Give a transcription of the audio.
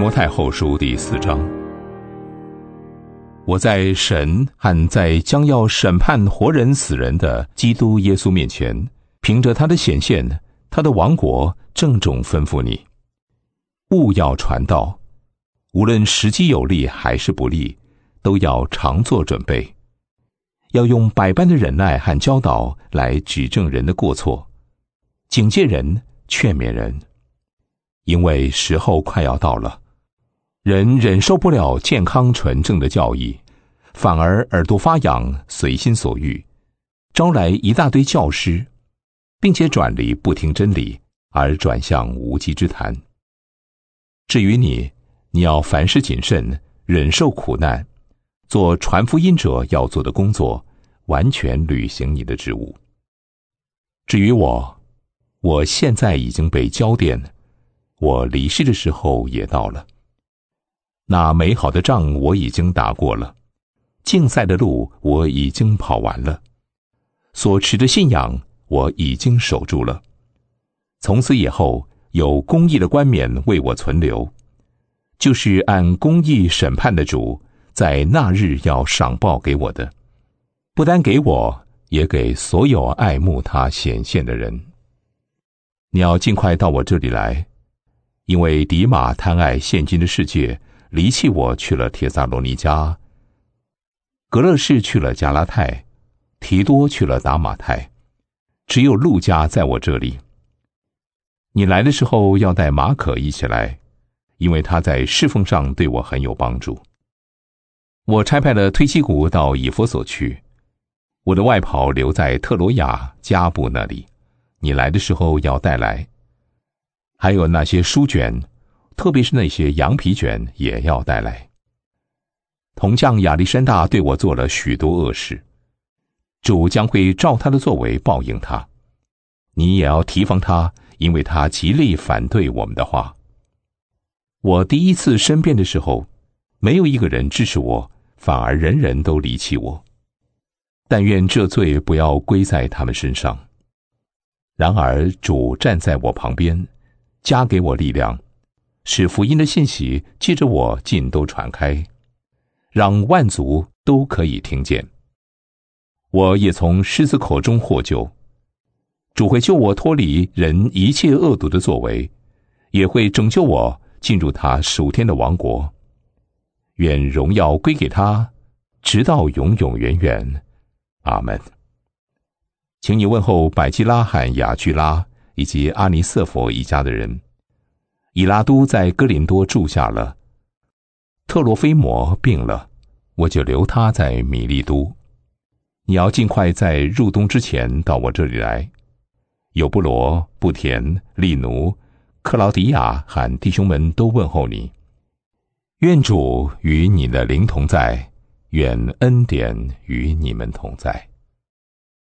摩太后书第4章。我在神和在将要审判活人死人的基督耶稣面前，凭着他的显现，他的王国，郑重吩咐你，务要传道，无论时机有利还是不利，都要常做准备，要用百般的忍耐和教导来指正人的过错，警戒人，劝勉人。因为时候快要到了，人忍受不了健康纯正的教义，反而耳朵发痒，随心所欲，招来一大堆教师，并且转离不听真理，而转向无稽之谈。至于你要凡事谨慎，忍受苦难，做传福音者要做的工作，完全履行你的职务。至于我现在已经被交奠，我离世的时候也到了。那美好的仗我已经打过了，竞赛的路我已经跑完了，所持的信仰我已经守住了。从此以后，有公义的冠冕为我存留，就是按公义审判的主，在那日要赏报给我的，不单给我，也给所有爱慕他显现的人。你要尽快到我这里来，因为迪马贪爱现今的世界，离弃我去了帖撒罗尼迦，格勒士去了加拉太，提多去了达马太，只有路加在我这里。你来的时候要带马可一起来，因为他在侍奉上对我很有帮助。我差派了推基古到以弗所去，我的外袍留在特罗亚加布那里，你来的时候要带来。还有那些书卷，特别是那些羊皮卷也要带来。铜匠亚历山大对我做了许多恶事，主将会照他的作为报应他。你也要提防他，因为他极力反对我们的话。我第一次申辩的时候，没有一个人支持我，反而人人都离弃我。但愿这罪不要归在他们身上。然而主站在我旁边，加给我力量，使福音的信息借着我尽都传开，让万族都可以听见。我也从狮子口中获救，主会救我脱离人一切恶毒的作为，也会拯救我进入他属天的王国。愿荣耀归给他，直到永永远远。阿们。请你问候百基拉和雅居拉以及阿尼瑟佛一家的人。以拉都在哥林多住下了，特罗菲摩病了，我就留他在米利都。你要尽快在入冬之前到我这里来。有布罗、布田、利奴、克劳迪亚和弟兄们都问候你。愿主与你的灵同在，愿恩典与你们同在。